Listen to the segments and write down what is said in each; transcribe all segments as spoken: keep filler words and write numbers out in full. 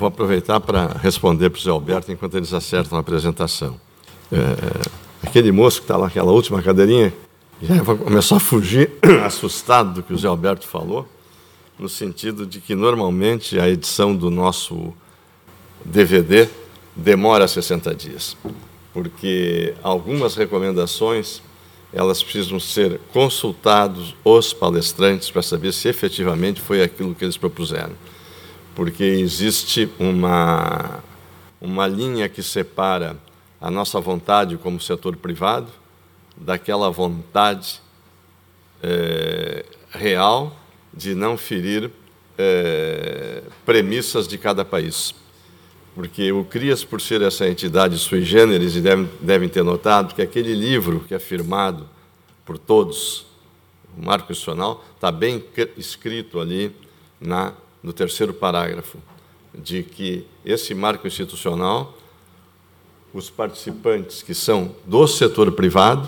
vou aproveitar para responder para o Zé Alberto enquanto eles acertam a apresentação. É, aquele moço que está lá naquela última cadeirinha, já vai começar a fugir, assustado do que o Zé Alberto falou, no sentido de que, normalmente, a edição do nosso D V D demora sessenta dias, porque algumas recomendações elas precisam ser consultados os palestrantes para saber se efetivamente foi aquilo que eles propuseram. Porque existe uma, uma linha que separa a nossa vontade como setor privado daquela vontade é, real de não ferir é, premissas de cada país. Porque o CRIAS, por ser essa entidade sui generis, e devem, devem ter notado que aquele livro que é firmado por todos, o marco institucional, está bem escrito ali na, no terceiro parágrafo, de que esse marco institucional, os participantes que são do setor privado,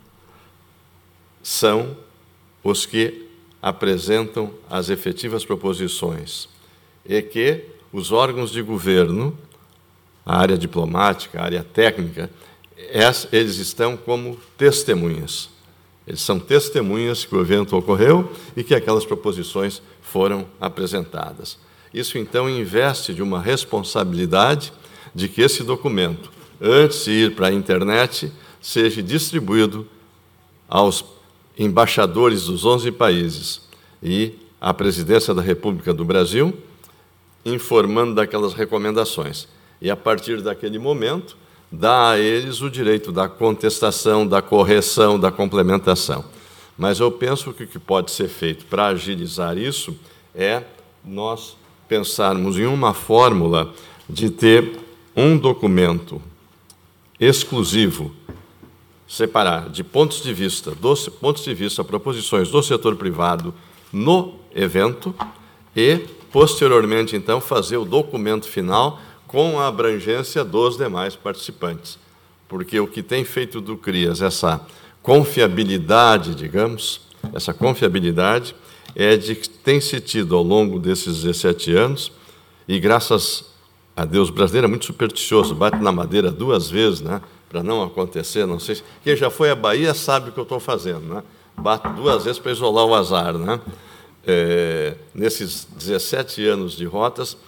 são os que apresentam as efetivas proposições, e que os órgãos de governo, a área diplomática, a área técnica, eles estão como testemunhas. Eles são testemunhas que o evento ocorreu e que aquelas proposições foram apresentadas. Isso, então, investe de uma responsabilidade de que esse documento, antes de ir para a internet, seja distribuído aos embaixadores dos onze países e à Presidência da República do Brasil, informando daquelas recomendações. E, a partir daquele momento, dá a eles o direito da contestação, da correção, da complementação. Mas eu penso que o que pode ser feito para agilizar isso é nós pensarmos em uma fórmula de ter um documento exclusivo, separar de pontos de vista, dos pontos de vista, proposições do setor privado no evento e, posteriormente, então, fazer o documento final com a abrangência dos demais participantes. Porque o que tem feito do CRIAS, essa confiabilidade, digamos, essa confiabilidade é de que tem se tido ao longo desses dezessete anos, e graças a Deus, o brasileiro é muito supersticioso, bate na madeira duas vezes, né, para não acontecer, não sei se... Quem já foi à Bahia sabe o que eu estou fazendo, né? Bato duas vezes para isolar o azar, né? É, nesses dezessete anos de rotas,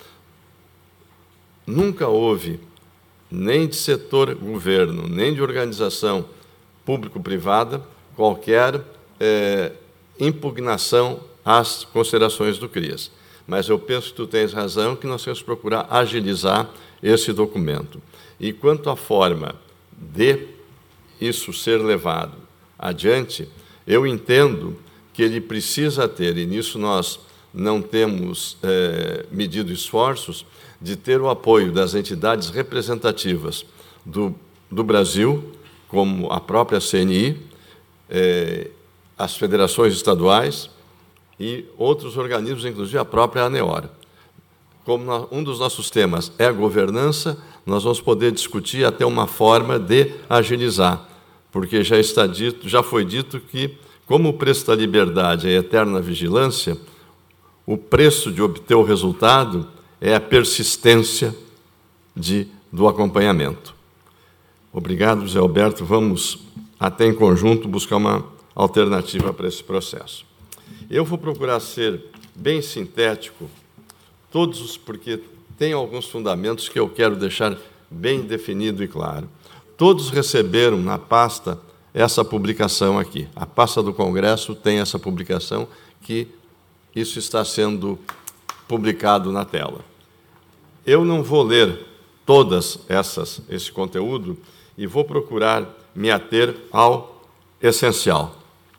nunca houve, nem de setor governo, nem de organização público-privada, qualquer é, impugnação às considerações do CRIAS. Mas eu penso que tu tens razão, que nós temos que procurar agilizar esse documento. E quanto à forma de isso ser levado adiante, eu entendo que ele precisa ter, e nisso nós não temos é, medido esforços, de ter o apoio das entidades representativas do, do Brasil, como a própria C N I, é, as federações estaduais e outros organismos, inclusive a própria ANEOR. Como nós, um dos nossos temas é a governança, nós vamos poder discutir até uma forma de agilizar, porque já está dito, já foi dito que, como o preço da liberdade é a eterna vigilância, o preço de obter o resultado é a persistência de, do acompanhamento. Obrigado, José Alberto. Vamos, até em conjunto, buscar uma alternativa para esse processo. Eu vou procurar ser bem sintético, todos os, porque tem alguns fundamentos que eu quero deixar bem definido e claro. Todos receberam na pasta essa publicação aqui. A pasta do Congresso tem essa publicação, que isso está sendo publicado na tela. Eu não vou ler todas essas esse conteúdo e vou procurar me ater ao essencial.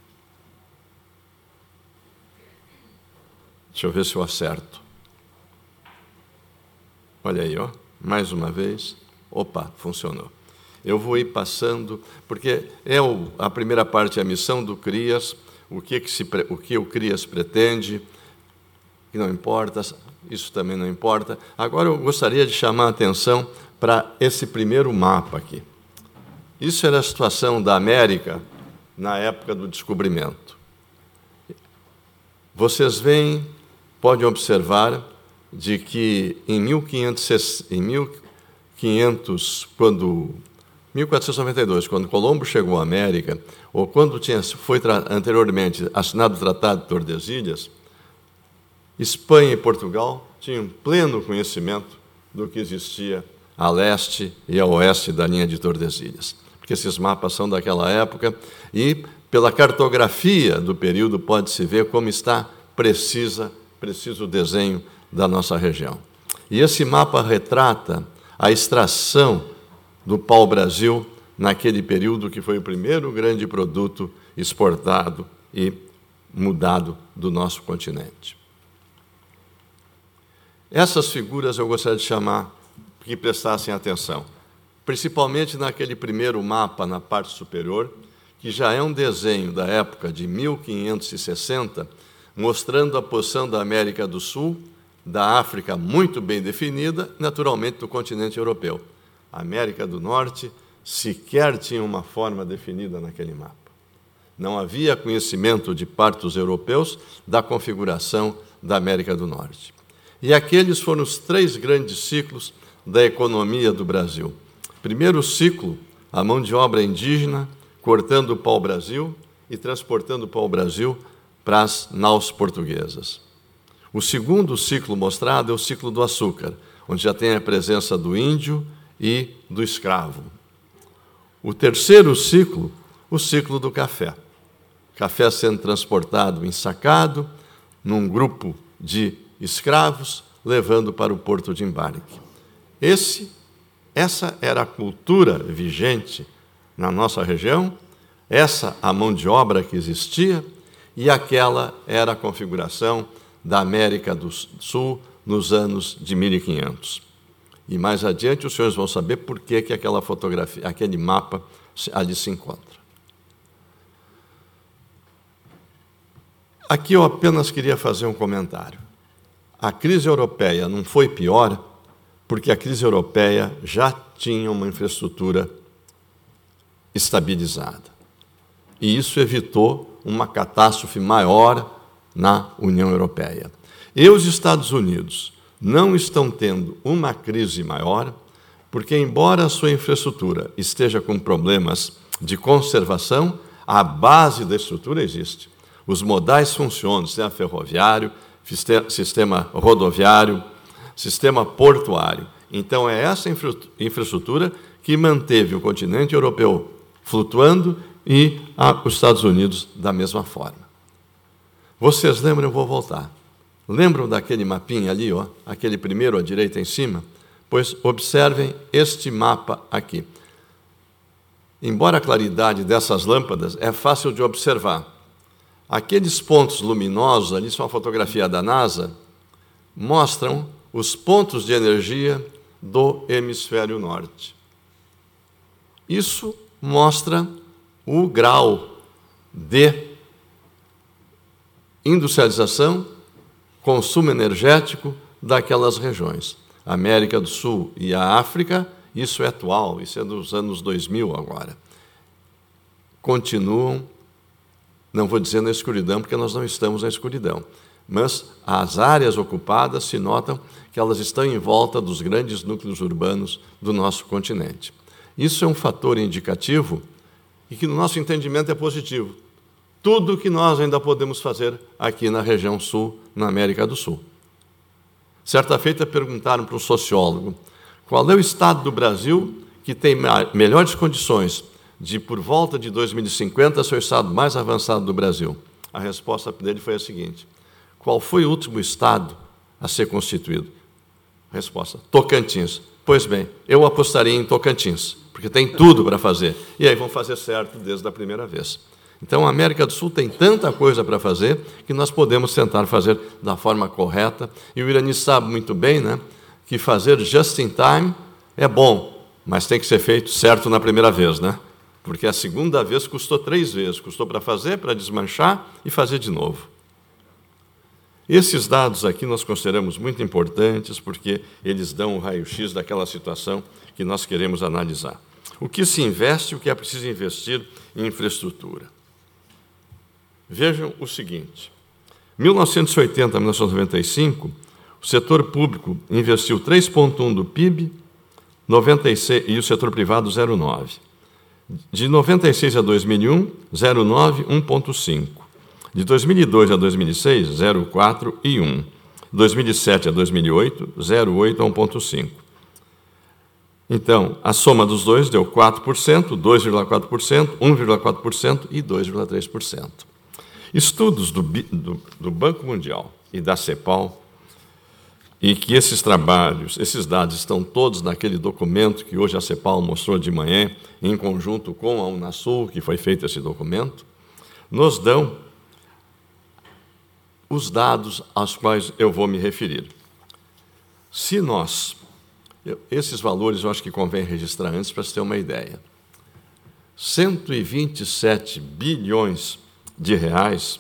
Deixa eu ver se eu acerto. Olha aí, ó, mais uma vez. Opa, funcionou. Eu vou ir passando, porque é o, a primeira parte é a missão do CRIAS, o que, que, se, o, que o CRIAS pretende, que não importa, isso também não importa. Agora eu gostaria de chamar a atenção para esse primeiro mapa aqui. Isso era a situação da América na época do descobrimento. Vocês veem, podem observar, de que em mil e quinhentos, quando mil quatrocentos e noventa e dois, quando Colombo chegou à América, ou quando tinha, foi anteriormente assinado o Tratado de Tordesilhas, Espanha e Portugal tinham pleno conhecimento do que existia a leste e a oeste da linha de Tordesilhas, porque esses mapas são daquela época e, pela cartografia do período, pode-se ver como está precisa, preciso o desenho da nossa região. E esse mapa retrata a extração do pau-brasil naquele período que foi o primeiro grande produto exportado e mudado do nosso continente. Essas figuras eu gostaria de chamar que prestassem atenção, principalmente naquele primeiro mapa na parte superior, que já é um desenho da época de mil quinhentos e sessenta, mostrando a posição da América do Sul, da África muito bem definida, naturalmente do continente europeu. A América do Norte sequer tinha uma forma definida naquele mapa. Não havia conhecimento de parte dos europeus da configuração da América do Norte. E aqueles foram os três grandes ciclos da economia do Brasil. Primeiro ciclo, a mão de obra indígena, cortando o pau-brasil e transportando o pau-brasil para as naus portuguesas. O segundo ciclo mostrado é o ciclo do açúcar, onde já tem a presença do índio e do escravo. O terceiro ciclo, o ciclo do café. Café sendo transportado, ensacado, num grupo de escravos, levando para o porto de embarque. Esse, essa era a cultura vigente na nossa região, essa a mão de obra que existia, e aquela era a configuração da América do Sul nos anos de mil e quinhentos. E mais adiante os senhores vão saber por que, que aquela fotografia, aquele mapa ali se encontra. Aqui eu apenas queria fazer um comentário. A crise europeia não foi pior porque a crise europeia já tinha uma infraestrutura estabilizada. E isso evitou uma catástrofe maior na União Europeia. E os Estados Unidos não estão tendo uma crise maior, porque, embora a sua infraestrutura esteja com problemas de conservação, a base da estrutura existe. Os modais funcionam, sistema ferroviário, sistema rodoviário, sistema portuário. Então, é essa infraestrutura que manteve o continente europeu flutuando e os Estados Unidos da mesma forma. Vocês lembram, eu vou voltar. Lembram daquele mapinha ali, ó, aquele primeiro à direita em cima? Pois observem este mapa aqui. Embora a claridade dessas lâmpadas é fácil de observar, aqueles pontos luminosos ali, são a fotografia da NASA, mostram os pontos de energia do hemisfério norte. Isso mostra o grau de industrialização, consumo energético daquelas regiões. A América do Sul e a África, isso é atual, isso é dos anos dois mil agora. Continuam, não vou dizer na escuridão, porque nós não estamos na escuridão, mas as áreas ocupadas se notam que elas estão em volta dos grandes núcleos urbanos do nosso continente. Isso é um fator indicativo e que, no nosso entendimento, é positivo. Tudo o que nós ainda podemos fazer aqui na região sul, na América do Sul. Certa feita perguntaram para um sociólogo qual é o estado do Brasil que tem melhores condições de, por volta de dois mil e cinquenta, ser o estado mais avançado do Brasil. A resposta dele foi a seguinte: qual foi o último estado a ser constituído? Resposta: Tocantins. Pois bem, eu apostaria em Tocantins, porque tem tudo para fazer. E aí vão fazer certo desde a primeira vez. Então, a América do Sul tem tanta coisa para fazer que nós podemos tentar fazer da forma correta. E o Irani sabe muito bem, né, que fazer just in time é bom, mas tem que ser feito certo na primeira vez, né? Porque a segunda vez custou três vezes. Custou para fazer, para desmanchar e fazer de novo. Esses dados aqui nós consideramos muito importantes porque eles dão um raio-x daquela situação que nós queremos analisar. O que se investe e o que é preciso investir em infraestrutura. Vejam o seguinte: mil novecentos e oitenta a mil novecentos e noventa e cinco, O setor público investiu três vírgula um do P I B, noventa e seis, e o setor privado zero vírgula nove. De noventa e seis a dois mil e um, zero vírgula nove, um vírgula cinco. De dois mil e dois a dois mil e seis, zero vírgula quatro e um. dois mil e sete a dois mil e oito, zero vírgula oito a um vírgula cinco. Então, a soma dos dois deu quatro por cento, dois vírgula quatro por cento, um vírgula quatro por cento e dois vírgula três por cento. Estudos do, do, do Banco Mundial e da CEPAL, e que esses trabalhos, esses dados estão todos naquele documento que hoje a CEPAL mostrou de manhã, em conjunto com a Unasul, que foi feito esse documento, nos dão os dados aos quais eu vou me referir. Se nós, esses valores eu acho que convém registrar antes para se ter uma ideia, cento e vinte e sete bilhões de reais,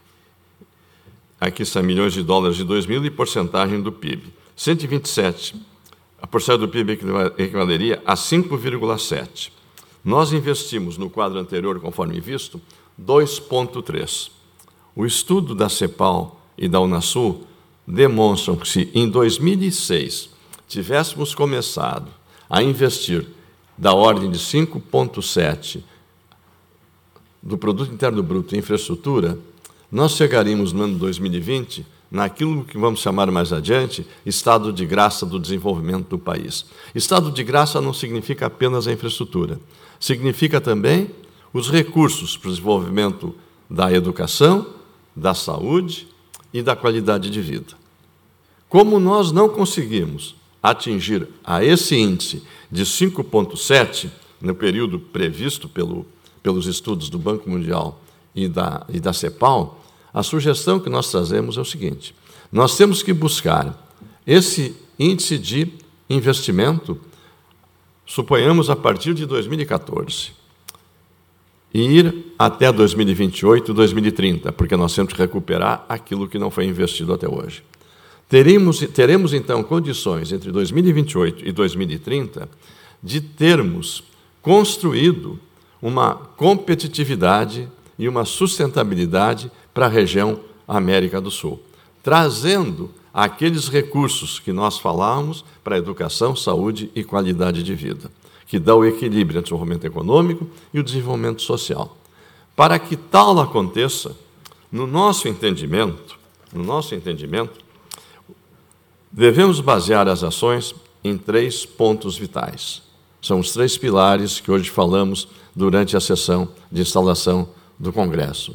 aqui são milhões de dólares de dois mil e porcentagem do P I B. cento e vinte e sete, a porcentagem do P I B equivaleria a cinco vírgula sete. Nós investimos no quadro anterior, conforme visto, dois vírgula três. O estudo da CEPAL e da Unasul demonstram que se em dois mil e seis tivéssemos começado a investir da ordem de cinco vírgula sete do Produto Interno Bruto em infraestrutura, nós chegaríamos no ano dois mil e vinte naquilo que vamos chamar mais adiante estado de graça do desenvolvimento do país. Estado de graça não significa apenas a infraestrutura, significa também os recursos para o desenvolvimento da educação, da saúde e da qualidade de vida. Como nós não conseguimos atingir a esse índice de cinco vírgula sete no período previsto pelo, pelos estudos do Banco Mundial e da, e da CEPAL, a sugestão que nós trazemos é o seguinte: nós temos que buscar esse índice de investimento, suponhamos a partir de dois mil e quatorze, e ir até dois mil e vinte e oito, dois mil e trinta, porque nós temos que recuperar aquilo que não foi investido até hoje. Teremos, teremos, então, condições entre dois mil e vinte e oito e dois mil e trinta de termos construído uma competitividade e uma sustentabilidade para a região América do Sul, trazendo aqueles recursos que nós falamos para a educação, saúde e qualidade de vida, que dá o equilíbrio entre o desenvolvimento econômico e o desenvolvimento social. Para que tal aconteça, no nosso entendimento, no nosso entendimento, devemos basear as ações em três pontos vitais. São os três pilares que hoje falamos durante a sessão de instalação do Congresso.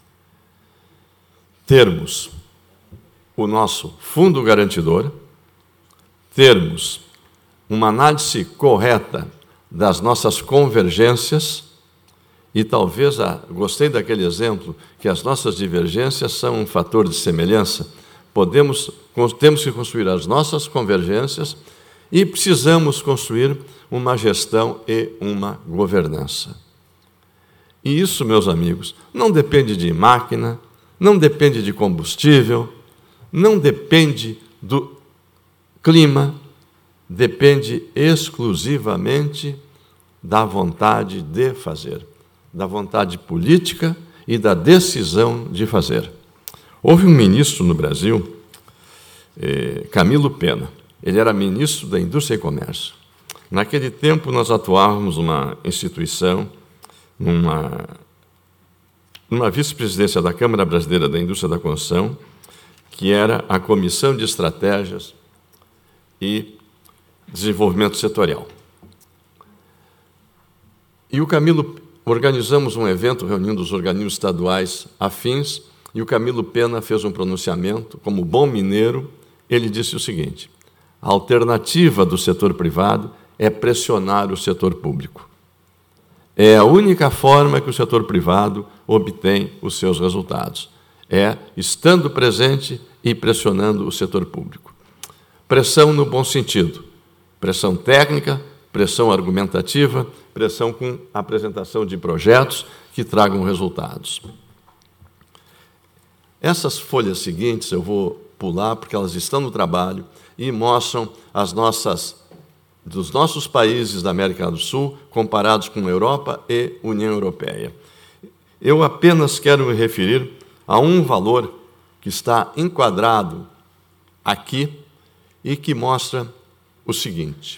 Termos o nosso fundo garantidor, termos uma análise correta das nossas convergências, e talvez, ah, gostei daquele exemplo, que as nossas divergências são um fator de semelhança. Podemos, temos que construir as nossas convergências e precisamos construir uma gestão e uma governança. E isso, meus amigos, não depende de máquina, não depende de combustível, não depende do clima, depende exclusivamente da vontade de fazer, da vontade política e da decisão de fazer. Houve um ministro no Brasil, eh, Camilo Pena, ele era ministro da Indústria e Comércio. Naquele tempo, nós atuávamos numa instituição, numa, numa vice-presidência da Câmara Brasileira da Indústria da Construção, que era a Comissão de Estratégias e Desenvolvimento Setorial. E o Camilo, organizamos um evento reunindo os organismos estaduais afins, e o Camilo Pena fez um pronunciamento. Como bom mineiro, ele disse o seguinte: a alternativa do setor privado é pressionar o setor público. É a única forma que o setor privado obtém os seus resultados. É estando presente e pressionando o setor público. Pressão no bom sentido. Pressão técnica, pressão argumentativa, pressão com apresentação de projetos que tragam resultados. Essas folhas seguintes eu vou pular porque elas estão no trabalho e mostram as nossas, dos nossos países da América do Sul comparados com a Europa e União Europeia. Eu apenas quero me referir a um valor que está enquadrado aqui e que mostra o seguinte.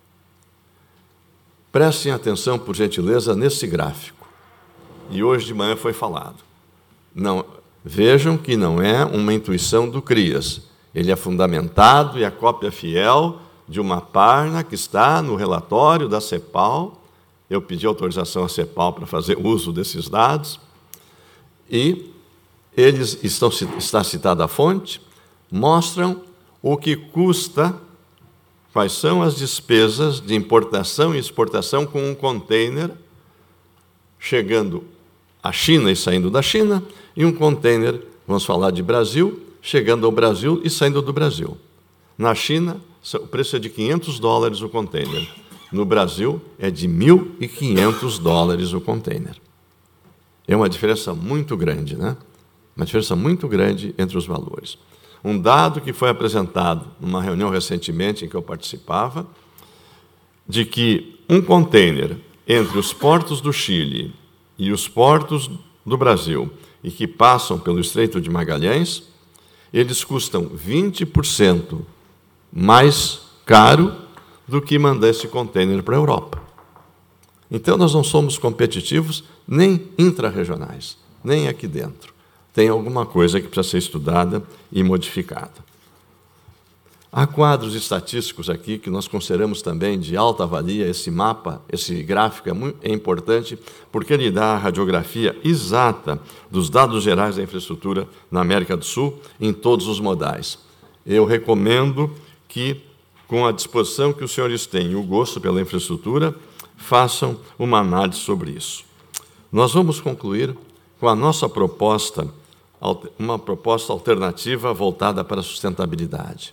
Prestem atenção, por gentileza, nesse gráfico. E hoje de manhã foi falado. Não, vejam que não é uma intuição do CRIAS. Ele é fundamentado e a cópia fiel de uma página que está no relatório da CEPAL. Eu pedi autorização à CEPAL para fazer uso desses dados. E eles estão, está citada a fonte, mostram o que custa, quais são as despesas de importação e exportação com um container chegando à China e saindo da China, e um container, vamos falar de Brasil, chegando ao Brasil e saindo do Brasil. Na China, o preço é de quinhentos dólares o container. No Brasil, é de mil e quinhentos dólares o container. É uma diferença muito grande, né? Uma diferença muito grande entre os valores. Um dado que foi apresentado numa reunião recentemente em que eu participava, de que um container entre os portos do Chile e os portos do Brasil, e que passam pelo Estreito de Magalhães, eles custam vinte por cento mais caro do que mandar esse container para a Europa. Então, nós não somos competitivos nem intra-regionais, nem aqui dentro. Tem alguma coisa que precisa ser estudada e modificada. Há quadros estatísticos aqui que nós consideramos também de alta valia. Esse mapa, esse gráfico é, muito, é importante porque ele dá a radiografia exata dos dados gerais da infraestrutura na América do Sul em todos os modais. Eu recomendo que, com a disposição que os senhores têm e o gosto pela infraestrutura, façam uma análise sobre isso. Nós vamos concluir com a nossa proposta, uma proposta alternativa voltada para a sustentabilidade.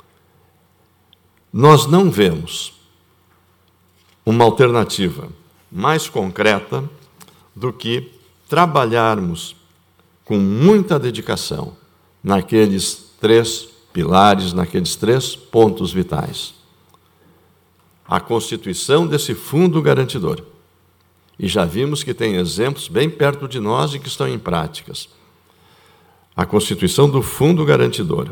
Nós não vemos uma alternativa mais concreta do que trabalharmos com muita dedicação naqueles três pilares, naqueles três pontos vitais. A constituição desse fundo garantidor. E já vimos que tem exemplos bem perto de nós e que estão em práticas. A constituição do fundo garantidor.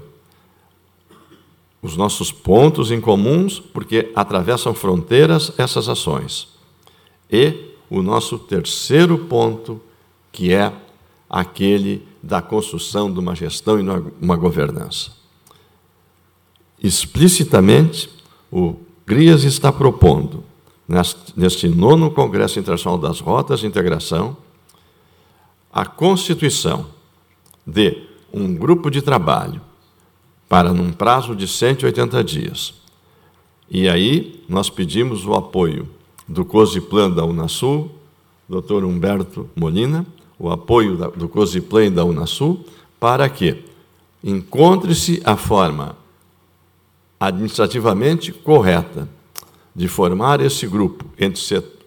Os nossos pontos em comuns, porque atravessam fronteiras essas ações. E o nosso terceiro ponto, que é aquele da construção de uma gestão e uma governança. Explicitamente, o CRIAS está propondo, neste nono Congresso Internacional das Rotas de Integração, a constituição de um grupo de trabalho para, num prazo de cento e oitenta dias. E aí nós pedimos o apoio do COSIPLAN da Unasul, doutor Humberto Molina, o apoio do COSIPLAN da Unasul, para que encontre-se a forma administrativamente correta de formar esse grupo entre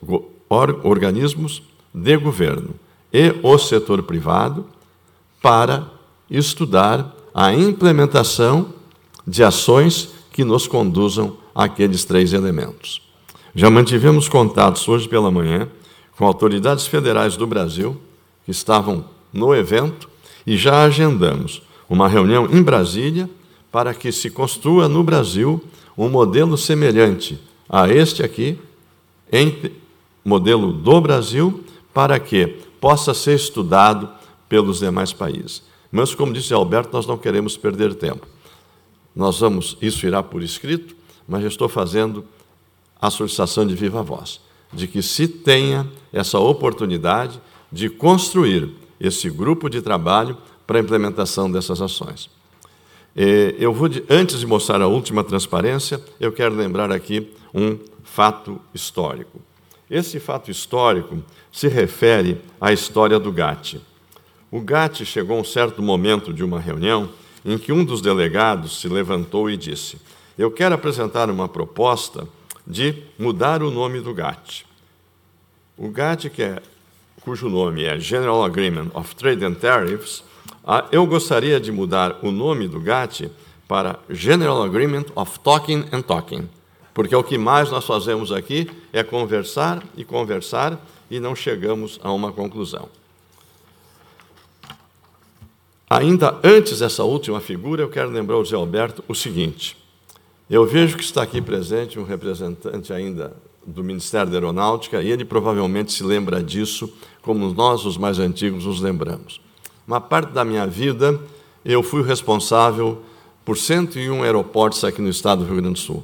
organismos de governo e o setor privado para estudar a implementação de ações que nos conduzam àqueles três elementos. Já mantivemos contatos hoje pela manhã com autoridades federais do Brasil que estavam no evento e já agendamos uma reunião em Brasília para que se construa no Brasil um modelo semelhante a este aqui, em modelo do Brasil, para que possa ser estudado pelos demais países. Mas, como disse Alberto, nós não queremos perder tempo. Nós vamos, isso irá por escrito, mas eu estou fazendo a solicitação de viva voz, de que se tenha essa oportunidade de construir esse grupo de trabalho para a implementação dessas ações. Eu vou, antes de mostrar a última transparência, eu quero lembrar aqui um fato histórico. Esse fato histórico se refere à história do GATT. O GATT chegou a um certo momento de uma reunião em que um dos delegados se levantou e disse: eu quero apresentar uma proposta de mudar o nome do GATT. O GATT, que é, cujo nome é General Agreement of Trade and Tariffs, eu gostaria de mudar o nome do GATT para General Agreement of Talking and Talking, porque o que mais nós fazemos aqui é conversar e conversar e não chegamos a uma conclusão. Ainda antes dessa última figura, eu quero lembrar ao Zé Alberto o seguinte. Eu vejo que está aqui presente um representante ainda do Ministério da Aeronáutica, e ele provavelmente se lembra disso, como nós, os mais antigos, nos lembramos. Uma parte da minha vida, eu fui o responsável por cento e um aeroportos aqui no estado do Rio Grande do Sul.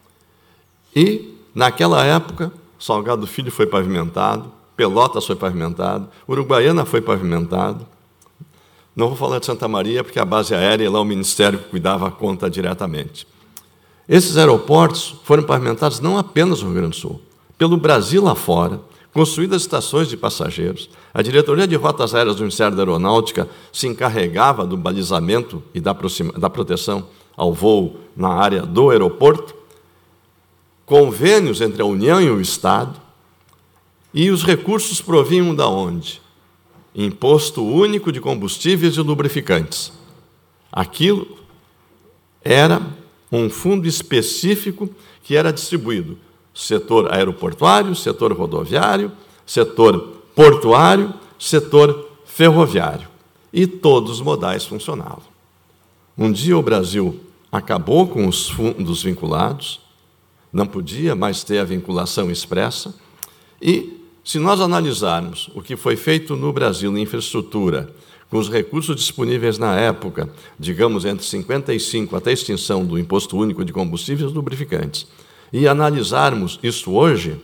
E, naquela época, Salgado Filho foi pavimentado, Pelotas foi pavimentado, Uruguaiana foi pavimentado. Não vou falar de Santa Maria, porque a base aérea, lá o Ministério cuidava a conta diretamente. Esses aeroportos foram pavimentados não apenas no Rio Grande do Sul, pelo Brasil lá fora, construídas estações de passageiros. A Diretoria de Rotas Aéreas do Ministério da Aeronáutica se encarregava do balizamento e da, da proteção ao voo na área do aeroporto, convênios entre a União e o Estado, e os recursos provinham de onde? Imposto único de combustíveis e lubrificantes. Aquilo era um fundo específico que era distribuído setor aeroportuário, setor rodoviário, setor portuário, setor ferroviário. E todos os modais funcionavam. Um dia o Brasil acabou com os fundos vinculados, não podia mais ter a vinculação expressa, e, se nós analisarmos o que foi feito no Brasil em infraestrutura, com os recursos disponíveis na época, digamos, entre cinquenta e cinco até a extinção do Imposto Único de Combustíveis e Lubrificantes, e analisarmos isso hoje,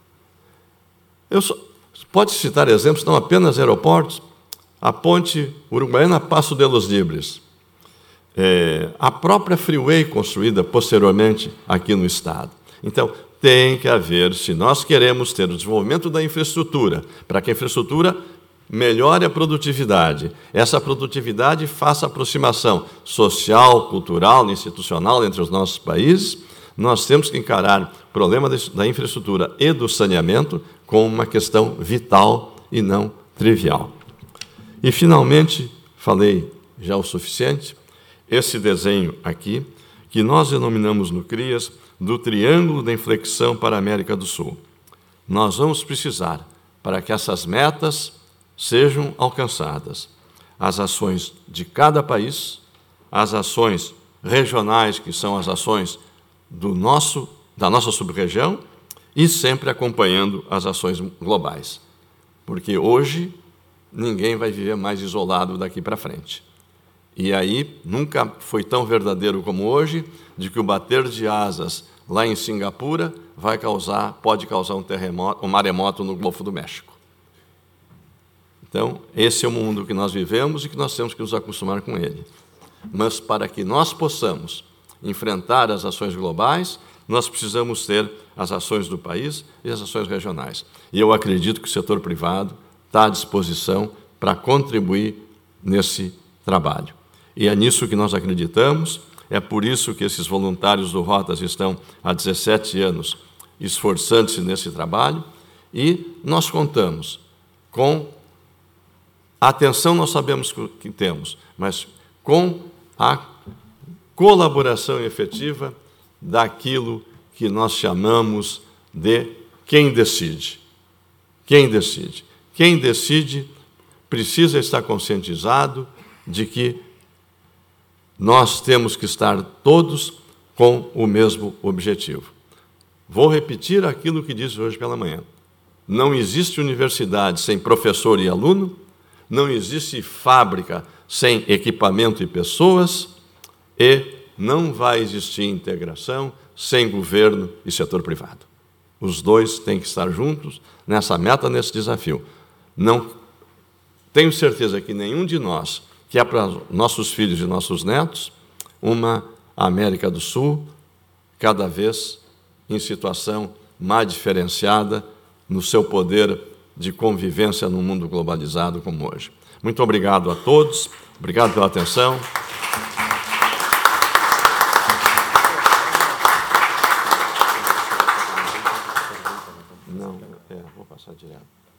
eu só, pode citar exemplos, não apenas aeroportos, a ponte Uruguaiana Passo de los Libres, é, a própria freeway construída posteriormente aqui no Estado. Então, tem que haver, se nós queremos ter o desenvolvimento da infraestrutura, para que a infraestrutura melhore a produtividade, essa produtividade faça aproximação social, cultural, institucional entre os nossos países, nós temos que encarar o problema da infraestrutura e do saneamento como uma questão vital e não trivial. E, finalmente, falei já o suficiente, esse desenho aqui, que nós denominamos no CRIAS do Triângulo da Inflexão para a América do Sul. Nós vamos precisar, para que essas metas sejam alcançadas, as ações de cada país, as ações regionais, que são as ações do nosso, da nossa sub-região, e sempre acompanhando as ações globais. Porque hoje ninguém vai viver mais isolado daqui para frente. E aí nunca foi tão verdadeiro como hoje, de que o bater de asas lá em Singapura vai causar, pode causar um terremoto, um maremoto no Golfo do México. Então, esse é o mundo que nós vivemos e que nós temos que nos acostumar com ele. Mas, para que nós possamos enfrentar as ações globais, nós precisamos ter as ações do país e as ações regionais. E eu acredito que o setor privado está à disposição para contribuir nesse trabalho. E é nisso que nós acreditamos, é por isso que esses voluntários do Rotas estão há dezessete anos esforçando-se nesse trabalho, e nós contamos com a atenção, nós sabemos que temos, mas com a colaboração efetiva daquilo que nós chamamos de quem decide. Quem decide? Quem decide precisa estar conscientizado de que nós temos que estar todos com o mesmo objetivo. Vou repetir aquilo que disse hoje pela manhã. Não existe universidade sem professor e aluno, não existe fábrica sem equipamento e pessoas, e não vai existir integração sem governo e setor privado. Os dois têm que estar juntos nessa meta, nesse desafio. Não tenho certeza que nenhum de nós quer para nossos filhos e nossos netos uma América do Sul cada vez em situação mais diferenciada no seu poder de convivência num mundo globalizado como hoje. Muito obrigado a todos, obrigado pela atenção. Não, é, vou passar direto.